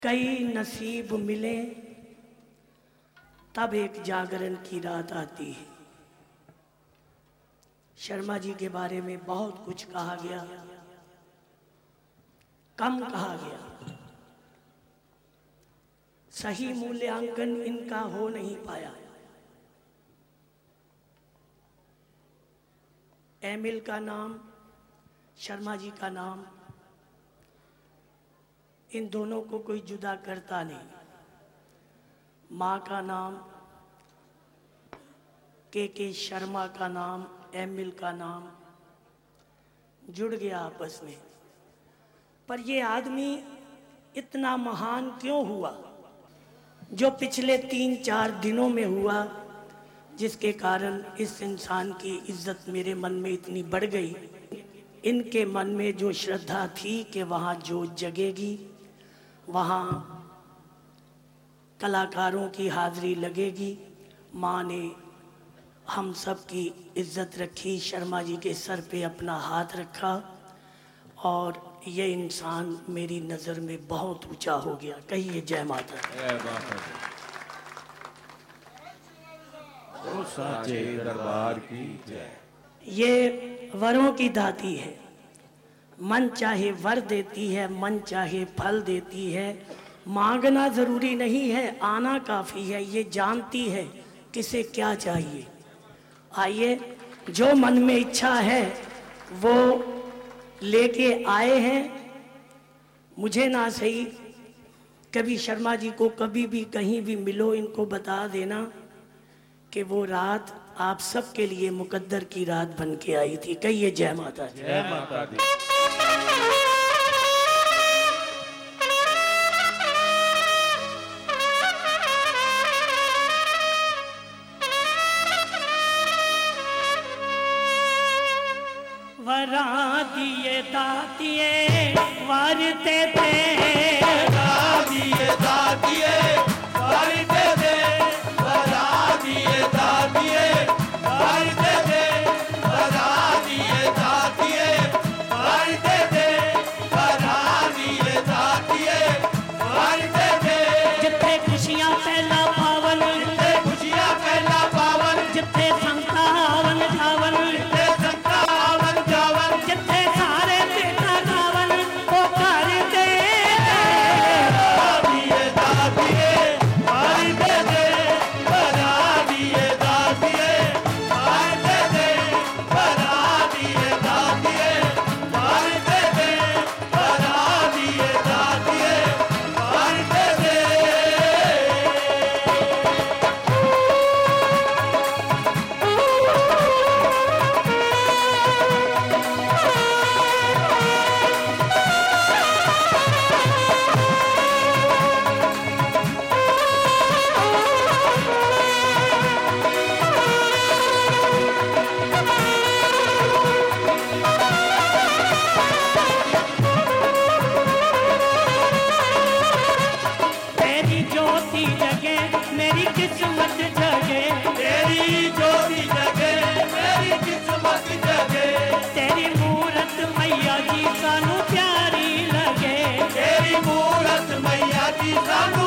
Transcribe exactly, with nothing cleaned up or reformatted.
कई नसीब मिले तब एक जागरण की रात आती है। शर्मा जी के बारे में बहुत कुछ कहा गया, कम कहा गया, सही मूल्यांकन इनका हो नहीं पाया। एमिल का नाम, शर्मा जी का नाम, इन दोनों को कोई जुदा करता नहीं। माँ का नाम, के के शर्मा का नाम, एमिल का नाम जुड़ गया आपस में। पर ये आदमी इतना महान क्यों हुआ जो पिछले तीन चार दिनों में हुआ, जिसके कारण इस इंसान की इज्जत मेरे मन में इतनी बढ़ गई। इनके मन में जो श्रद्धा थी कि वहाँ जोत जगेगी, वहाँ कलाकारों की हाजिरी लगेगी, माँ ने हम सब की इज्जत रखी, शर्मा जी के सर पे अपना हाथ रखा और ये इंसान मेरी नज़र में बहुत ऊंचा हो गया। कहिए जय माता ओ साचे दरबार की जय। ये वरों की दाती है, मन चाहे वर देती है, मन चाहे फल देती है। मांगना ज़रूरी नहीं है, आना काफ़ी है। ये जानती है किसे क्या चाहिए। आइए, जो मन में इच्छा है वो लेके आए हैं। मुझे ना सही, कभी शर्मा जी को कभी भी कहीं भी मिलो, इनको बता देना कि वो रात आप सबके लिए मुकद्दर की रात बन के आई थी। कहिए जय माता दी। जय माता दी। वरा दिए दातिए वारते थे, वरा दिए दातिए वारते थे, वरा दिए दातिए वारते थे, वरा दिए दातिए वारते थे, वरा दिए दातिए वारते थे। जिथे खुशियां पहला पावन, जिथे खुशियां पहला पावन, जिथे संता आवन जावन, जिथे संता आवन जावन, जिथे सारे बेटा गावन वो करते दिए दातिए वारते थे, वरा दिए दातिए वारते थे, वरा दिए दातिए वारते थे, वरा दिए दातिए वारते थे। तेरी ज्योति जगे मेरी किस्मत जगे, तेरी ज्योति जगे मेरी किस्मत जगे, तेरी मूरत मैया जी सानू प्यारी लगे। तेरी मूरत मैया जी सानू